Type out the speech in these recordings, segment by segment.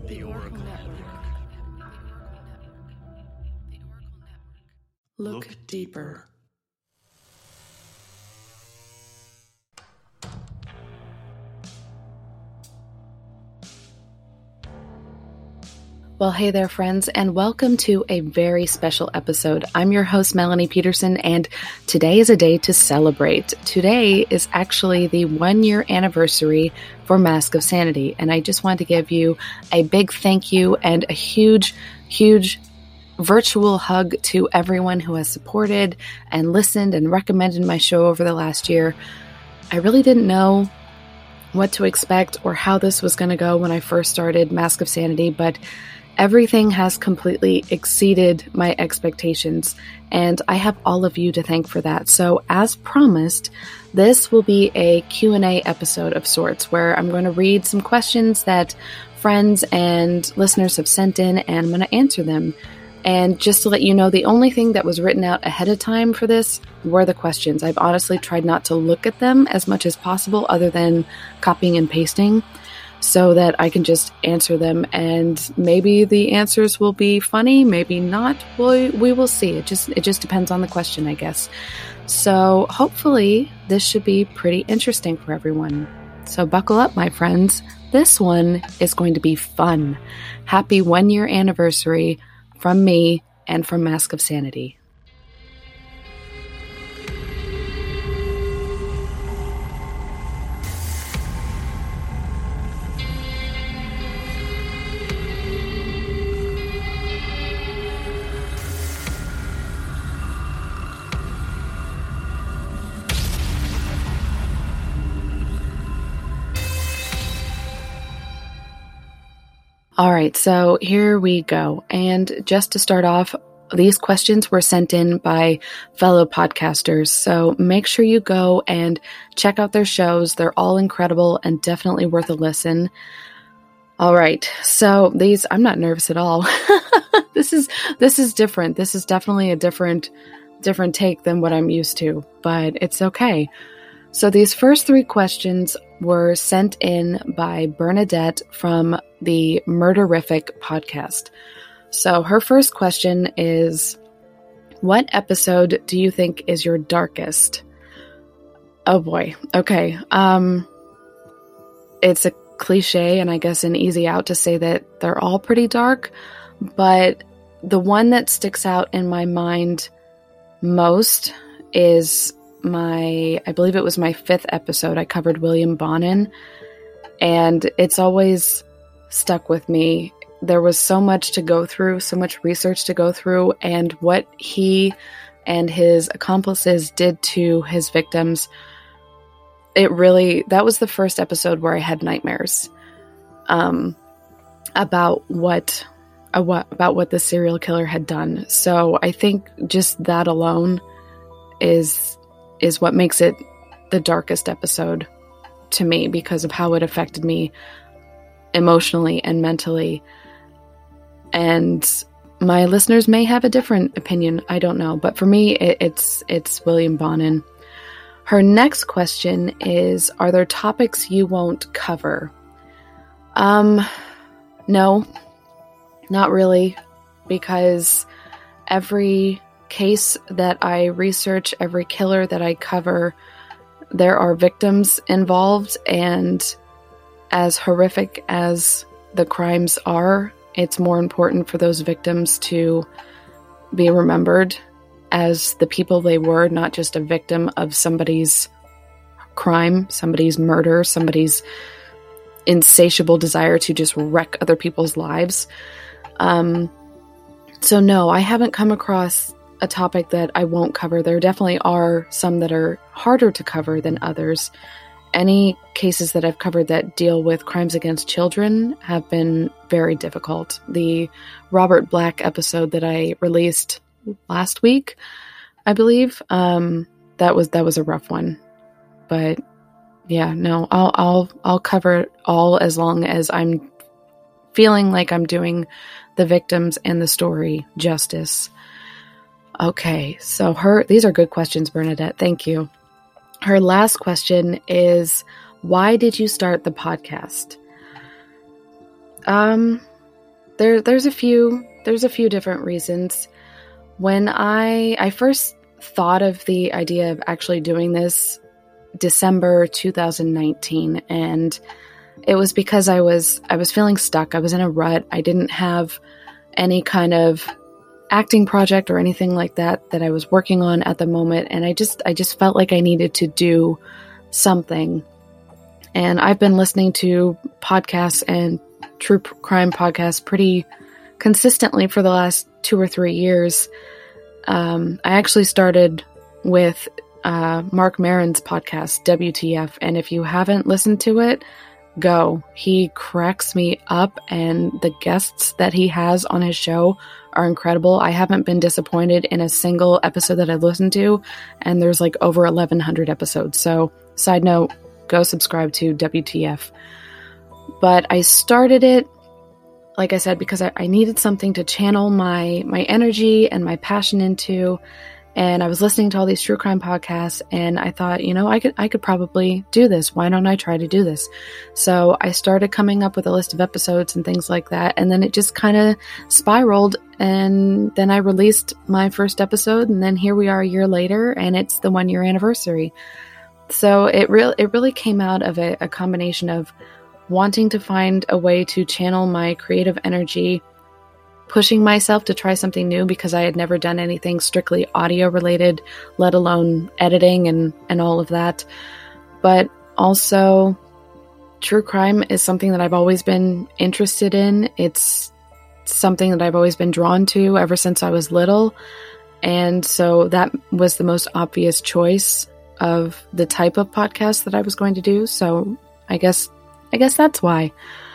The Oracle Network. Look deeper. Well, hey there, friends, and welcome to a very special episode. I'm your host, Melanie Peterson, and today is a day to celebrate. Today is actually the 1-year anniversary for Mask of Sanity, and I just wanted to give you a big thank you and a huge, huge virtual hug to everyone who has supported and listened and recommended my show over the last year. I really didn't know what to expect or how this was going to go when I first started Mask of Sanity, but everything has completely exceeded my expectations, and I have all of you to thank for that. So, as promised, this will be a Q&A episode of sorts, where I'm going to read some questions that friends and listeners have sent in, and I'm going to answer them. And just to let you know, the only thing that was written out ahead of time for this were the questions. I've honestly tried not to look at them as much as possible, other than copying and pasting, so that I can just answer them, and maybe the answers will be funny, maybe not. We will see. It just depends on the question, I guess. So hopefully this should be pretty interesting for everyone. So buckle up, my friends. This one is going to be fun. Happy 1-year anniversary from me and from Mask of Sanity. All right, so here we go. And just to start off, these questions were sent in by fellow podcasters, so make sure you go and check out their shows. They're all incredible and definitely worth a listen. All right, so these, I'm not nervous at all. This is different. This is definitely a different take than what I'm used to, but it's okay. So these first 3 questions were sent in by Bernadette from the Murderific podcast. So her first question is, what episode do you think is your darkest? Oh boy. Okay. It's a cliche and I guess an easy out to say that they're all pretty dark, but the one that sticks out in my mind most is I believe it was my 5th episode. I covered William Bonin, and it's always stuck with me. There was so much to go through, so much research to go through, and what he and his accomplices did to his victims. That was the first episode where I had nightmares, about what the serial killer had done. So I think just that alone is what makes it the darkest episode to me, because of how it affected me emotionally and mentally. And my listeners may have a different opinion. I don't know. But for me, it's William Bonin. Her next question is, are there topics you won't cover? No, not really, because every case that I research, every killer that I cover, there are victims involved, and as horrific as the crimes are, it's more important for those victims to be remembered as the people they were, not just a victim of somebody's crime, somebody's murder, somebody's insatiable desire to just wreck other people's lives. So no, I haven't come across a topic that I won't cover. There definitely are some that are harder to cover than others. Any cases that I've covered that deal with crimes against children have been very difficult. The Robert Black episode that I released last week, I believe, that was a rough one. But yeah, no, I'll cover it all as long as I'm feeling like I'm doing the victims and the story justice. Okay, so these are good questions, Bernadette. Thank you. Her last question is, why did you start the podcast? There's a few different reasons. When I first thought of the idea of actually doing this December 2019, and it was because I was feeling stuck. I was in a rut. I didn't have any kind of acting project or anything like that I was working on at the moment, and I just felt like I needed to do something. And I've been listening to podcasts and true crime podcasts pretty consistently for the last 2 or 3 years. I actually started with Mark Maron's podcast, WTF, and if you haven't listened to it, go. He cracks me up, and the guests that he has on his show are incredible. I haven't been disappointed in a single episode that I've listened to, and there's like over 1,100 episodes. So, side note, go subscribe to WTF. But I started it, like I said, because I needed something to channel my energy and my passion into. And I was listening to all these true crime podcasts, and I thought, I could probably do this. Why don't I try to do this? So I started coming up with a list of episodes and things like that. And then it just kind of spiraled. And then I released my first episode, and then here we are a year later, and it's the 1-year anniversary. So it really came out of a combination of wanting to find a way to channel my creative energy, pushing myself to try something new because I had never done anything strictly audio related, let alone editing and all of that. But also, true crime is something that I've always been interested in. It's something that I've always been drawn to ever since I was little. And so that was the most obvious choice of the type of podcast that I was going to do. So I guess that's why.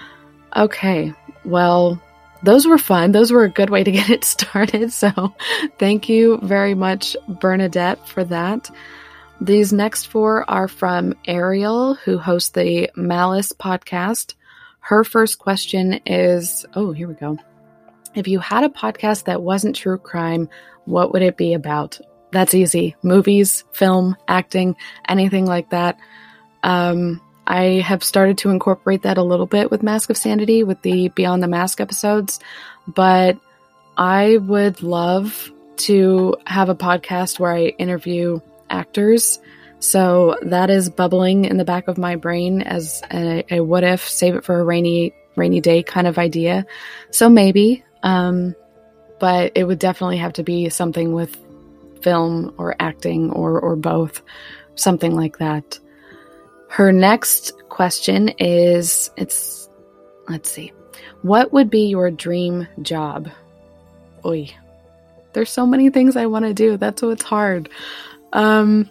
Okay, well, those were fun. Those were a good way to get it started. So thank you very much, Bernadette, for that. These next 4 are from Ariel, who hosts the Malice podcast. Her first question is, here we go. If you had a podcast that wasn't true crime, what would it be about? That's easy. Movies, film, acting, anything like that. I have started to incorporate that a little bit with Mask of Sanity, with the Beyond the Mask episodes, but I would love to have a podcast where I interview actors. So that is bubbling in the back of my brain as a what if, save it for a rainy day kind of idea. So maybe, but it would definitely have to be something with film or acting or both, something like that. Her next question is, let's see. What would be your dream job? Oy. There's so many things I want to do. That's what's hard. I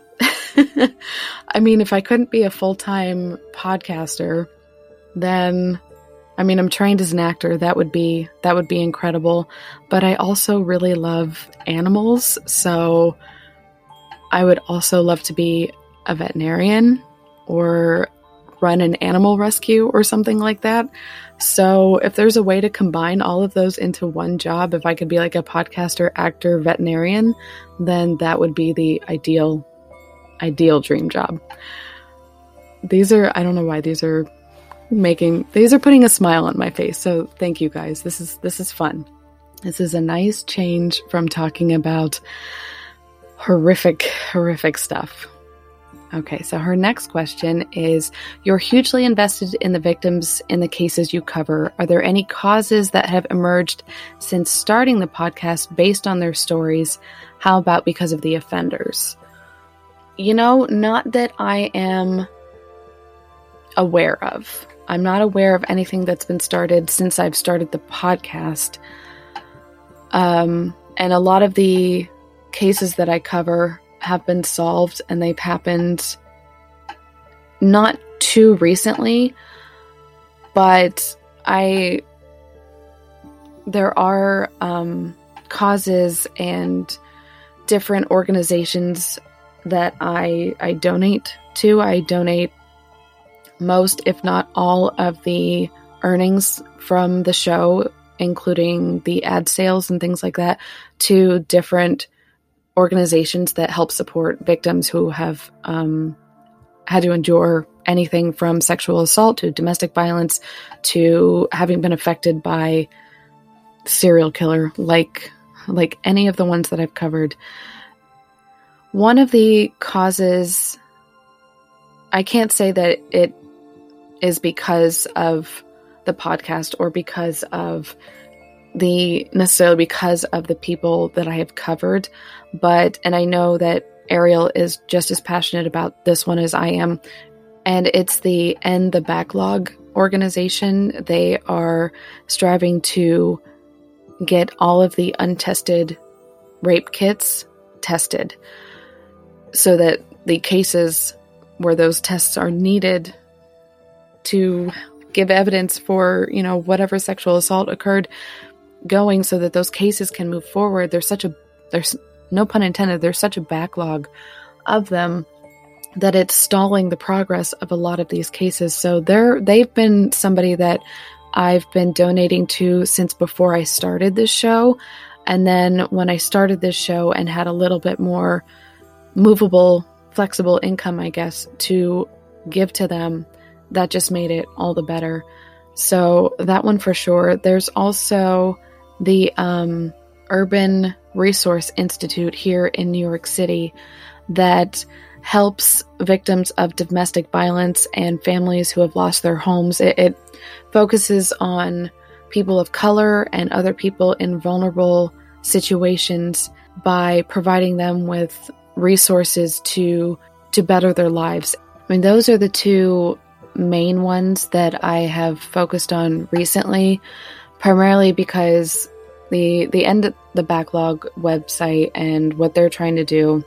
mean, if I couldn't be a full-time podcaster, then, I'm trained as an actor. That would be incredible. But I also really love animals. So I would also love to be a veterinarian or run an animal rescue or something like that. So if there's a way to combine all of those into one job, if I could be like a podcaster, actor, veterinarian, then that would be the ideal dream job. These are, I don't know why these are putting a smile on my face. So thank you guys. This is fun. This is a nice change from talking about horrific stuff. Okay, so her next question is, you're hugely invested in the victims in the cases you cover. Are there any causes that have emerged since starting the podcast based on their stories? How about because of the offenders? Not that I am aware of. I'm not aware of anything that's been started since I've started the podcast. And a lot of the cases that I cover have been solved, and they've happened not too recently, but there are causes and different organizations that I donate to. I donate most, if not all, of the earnings from the show, including the ad sales and things like that, to different organizations that help support victims who have had to endure anything from sexual assault to domestic violence to having been affected by serial killer like any of the ones that I've covered. One of the causes, I can't say that it is because of the podcast or necessarily because of the people that I have covered, and I know that Ariel is just as passionate about this one as I am, and it's the End the Backlog organization. They are striving to get all of the untested rape kits tested so that the cases where those tests are needed to give evidence for, whatever sexual assault occurred going, so that those cases can move forward. There's no pun intended, there's such a backlog of them that it's stalling the progress of a lot of these cases. So they've been somebody that I've been donating to since before I started this show. And then when I started this show and had a little bit more movable, flexible income, I guess, to give to them, that just made it all the better. So that one for sure. There's also the Urban Resource Institute here in New York City that helps victims of domestic violence and families who have lost their homes. It focuses on people of color and other people in vulnerable situations by providing them with resources to better their lives. I mean, those are the two main ones that I have focused on recently, primarily because the End the Backlog website and what they're trying to do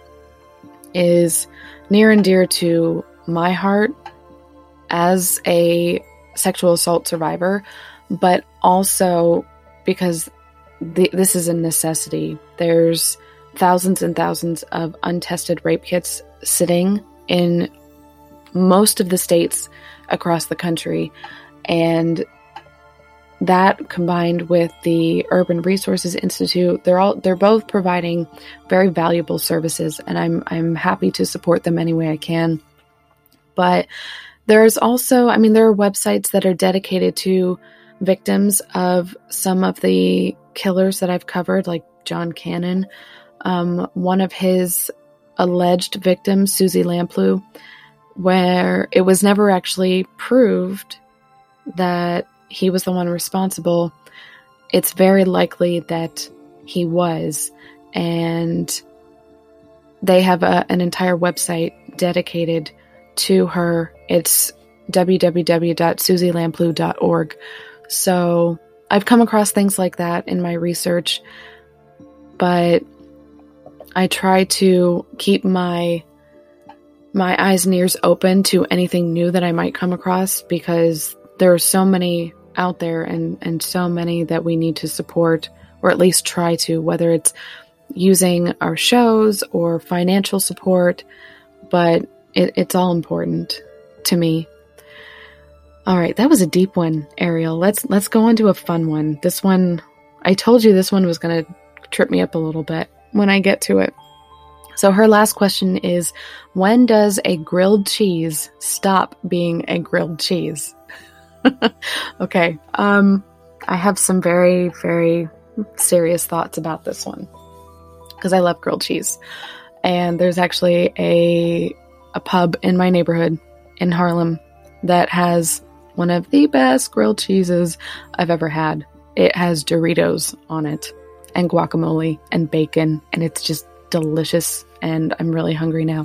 is near and dear to my heart as a sexual assault survivor, but also because this is a necessity. There's thousands and thousands of untested rape kits sitting in most of the states across the country, and that combined with the Urban Resources Institute, they're both providing very valuable services, and I'm happy to support them any way I can. But there's also, there are websites that are dedicated to victims of some of the killers that I've covered, like John Cannon. One of his alleged victims, Susie Lamplugh, where it was never actually proved that he was the one responsible. It's very likely that he was, and they have an entire website dedicated to her. It's www.susielamplugh.org. So I've come across things like that in my research, but I try to keep my eyes and ears open to anything new that I might come across, because there are so many out there and so many that we need to support, or at least try to, whether it's using our shows or financial support, but it's all important to me. All right, that was a deep one, Ariel. Let's go on to a fun one. This one, I told you this one was going to trip me up a little bit when I get to it. So her last question is, when does a grilled cheese stop being a grilled cheese? Okay. I have some very, very serious thoughts about this one, because I love grilled cheese. And there's actually a pub in my neighborhood in Harlem that has one of the best grilled cheeses I've ever had. It has Doritos on it and guacamole and bacon, and it's just delicious, and I'm really hungry now.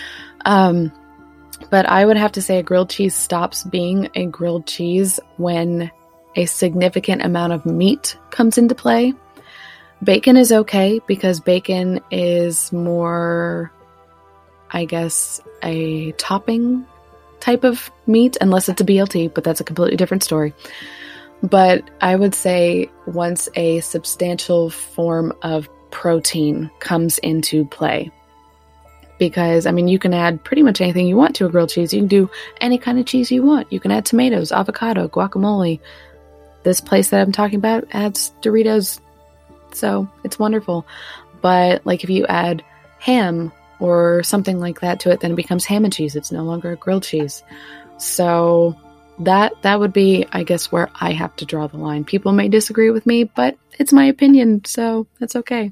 But I would have to say a grilled cheese stops being a grilled cheese when a significant amount of meat comes into play. Bacon is okay, because bacon is more, I guess, a topping type of meat, unless it's a BLT, but that's a completely different story. But I would say once a substantial form of protein comes into play, because, you can add pretty much anything you want to a grilled cheese. You can do any kind of cheese you want. You can add tomatoes, avocado, guacamole. This place that I'm talking about adds Doritos, so it's wonderful. But like if you add ham or something like that to it, then it becomes ham and cheese. It's no longer a grilled cheese. So that would be, I guess, where I have to draw the line. People may disagree with me, but it's my opinion, so that's okay.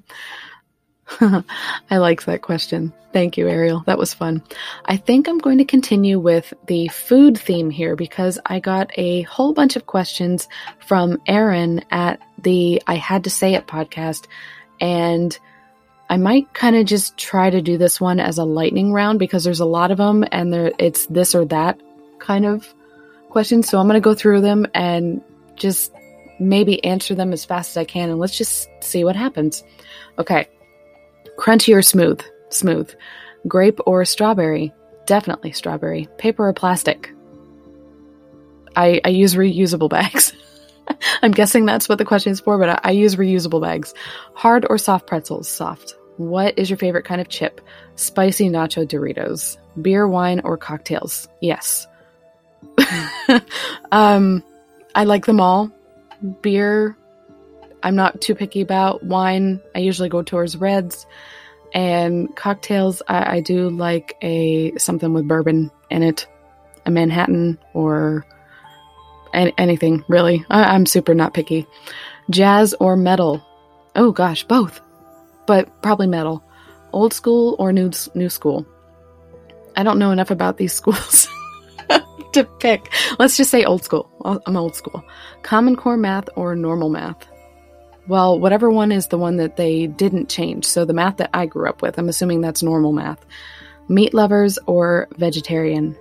I like that question. Thank you, Ariel. That was fun. I think I'm going to continue with the food theme here because I got a whole bunch of questions from Aaron at the I Had to Say It podcast, and I might kind of just try to do this one as a lightning round because there's a lot of them and it's this or that kind of questions. So I'm going to go through them and just maybe answer them as fast as I can, and let's just see what happens. Okay. Crunchy or smooth? Smooth. Grape or strawberry? Definitely strawberry. Paper or plastic? I use reusable bags. I'm guessing that's what the question is for, but I use reusable bags. Hard or soft pretzels? Soft. What is your favorite kind of chip? Spicy nacho Doritos. Beer, wine, or cocktails? Yes. I like them all. Beer, I'm not too picky about. Wine, I usually go towards reds. And cocktails, I do like something with bourbon in it. A Manhattan or anything, really. I'm super not picky. Jazz or metal? Oh gosh, both. But probably metal. Old school or new school? I don't know enough about these schools to pick. Let's just say old school. I'm old school. Common Core math or normal math? Well, whatever one is the one that they didn't change. So the math that I grew up with, I'm assuming that's normal math. Meat lovers or vegetarian?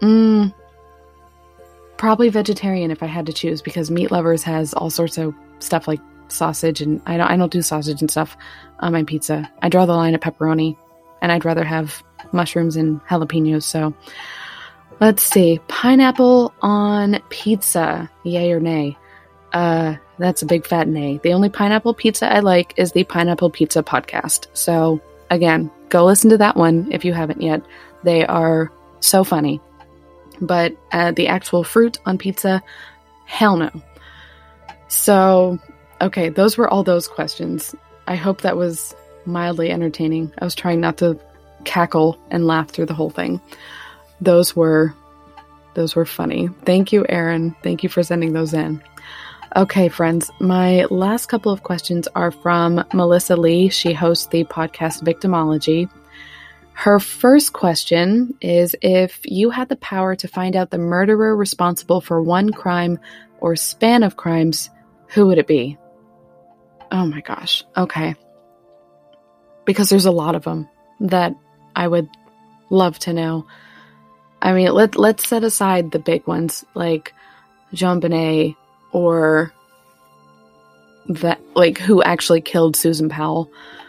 Probably vegetarian if I had to choose, because meat lovers has all sorts of stuff like sausage, and I don't do sausage and stuff on my pizza. I draw the line at pepperoni, and I'd rather have mushrooms and jalapenos. So let's see. Pineapple on pizza, yay or nay? That's a big fat nay. The only pineapple pizza I like is the Pineapple Pizza podcast. So again, go listen to that one if you haven't yet. They are so funny. But the actual fruit on pizza, hell no. So, okay, those were all those questions. I hope that was mildly entertaining. I was trying not to cackle and laugh through the whole thing. Those were funny. Thank you, Aaron. Thank you for sending those in. Okay, friends, my last couple of questions are from Melissa Lee. She hosts the podcast Victimology. Her first question is, if you had the power to find out the murderer responsible for one crime or span of crimes, who would it be? Oh my gosh. Okay. Because there's a lot of them that I would love to know. I mean, let's set aside the big ones like JonBenét or that, like, who actually killed Susan Powell.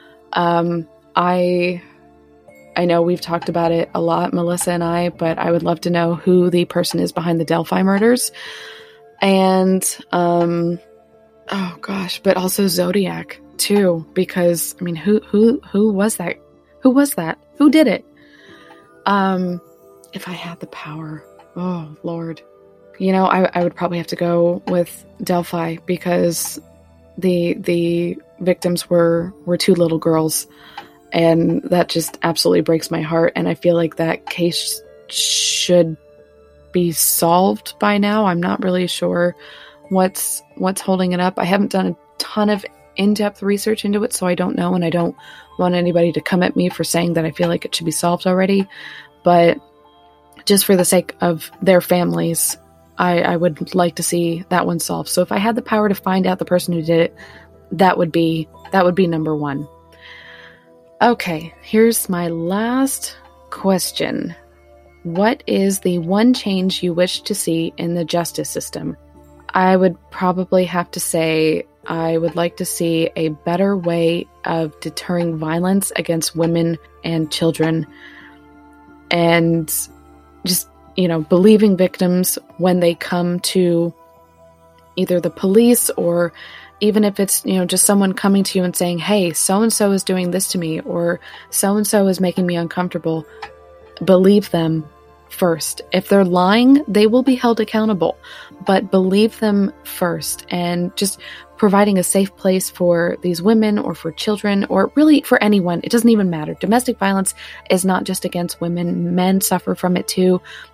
I know we've talked about it a lot, Melissa and I, but I would love to know who the person is behind the Delphi murders. And, oh gosh, but also Zodiac too, because, I mean, who was that? Who was that? Who did it? If I had the power, oh Lord. You know, I would probably have to go with Delphi because the victims were two little girls, and that just absolutely breaks my heart. And I feel like that case should be solved by now. I'm not really sure what's holding it up. I haven't done a ton of in-depth research into it, so I don't know, and I don't want anybody to come at me for saying that I feel like it should be solved already. But just for the sake of their families, I would like to see that one solved. So if I had the power to find out the person who did it, that would be number one. Okay, here's my last question. What is the one change you wish to see in the justice system? I would probably have to say I would like to see a better way of deterring violence against women and children, and just, you know, believing victims when they come to either the police, or even if it's, you know, just someone coming to you and saying, hey, so-and-so is doing this to me, or so-and-so is making me uncomfortable. Believe them first. If they're lying, they will be held accountable, but believe them first, and just providing a safe place for these women or for children, or really for anyone. It doesn't even matter. Domestic violence is not just against women. Men suffer from it too.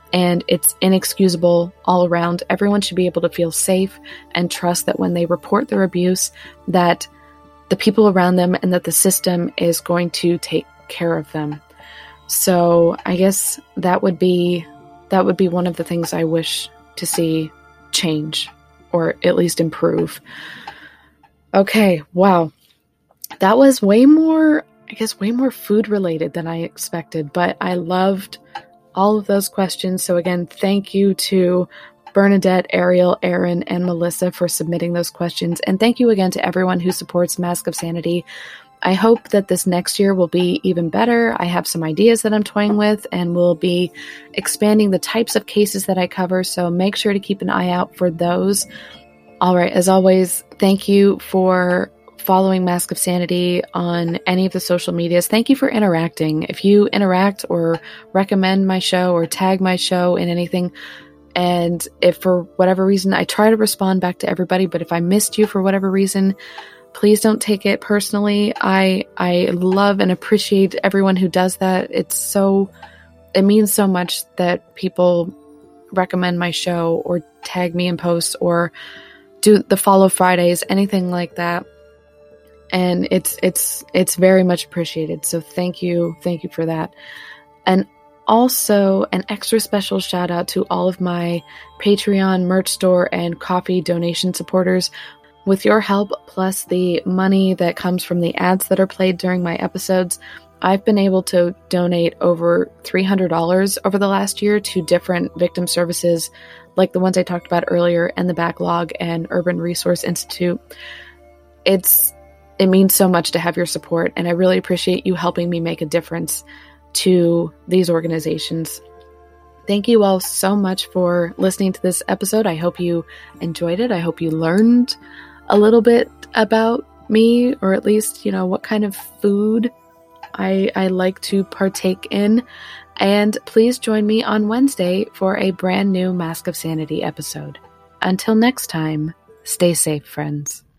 and it's inexcusable all around. Everyone should be able to feel safe and trust that when they report their abuse, that the people around them and that the system is going to take care of them. So I guess that would be one of the things I wish to see change, or at least improve. Okay, wow. That was way more food related than I expected, but I loved all of those questions. So again, thank you to Bernadette, Ariel, Aaron, and Melissa for submitting those questions. And thank you again to everyone who supports Mask of Sanity. I hope that this next year will be even better. I have some ideas that I'm toying with, and we'll be expanding the types of cases that I cover. So make sure to keep an eye out for those. All right. As always, thank you for following Mask of Sanity on any of the social medias. Thank you for interacting. If you interact or recommend my show or tag my show in anything, and if for whatever reason, I try to respond back to everybody, but if I missed you for whatever reason, please don't take it personally. I love and appreciate everyone who does that. It means so much that people recommend my show or tag me in posts or do the follow Fridays, anything like that. And it's very much appreciated. So thank you for that. And also an extra special shout out to all of my Patreon, merch store, and coffee donation supporters. With your help, plus the money that comes from the ads that are played during my episodes, I've been able to donate over $300 over the last year to different victim services, like the ones I talked about earlier, and the Backlog and Urban Resource Institute. It means so much to have your support, and I really appreciate you helping me make a difference to these organizations. Thank you all so much for listening to this episode. I hope you enjoyed it. I hope you learned a little bit about me, or at least, what kind of food I like to partake in. And please join me on Wednesday for a brand new Mask of Sanity episode. Until next time, stay safe, friends.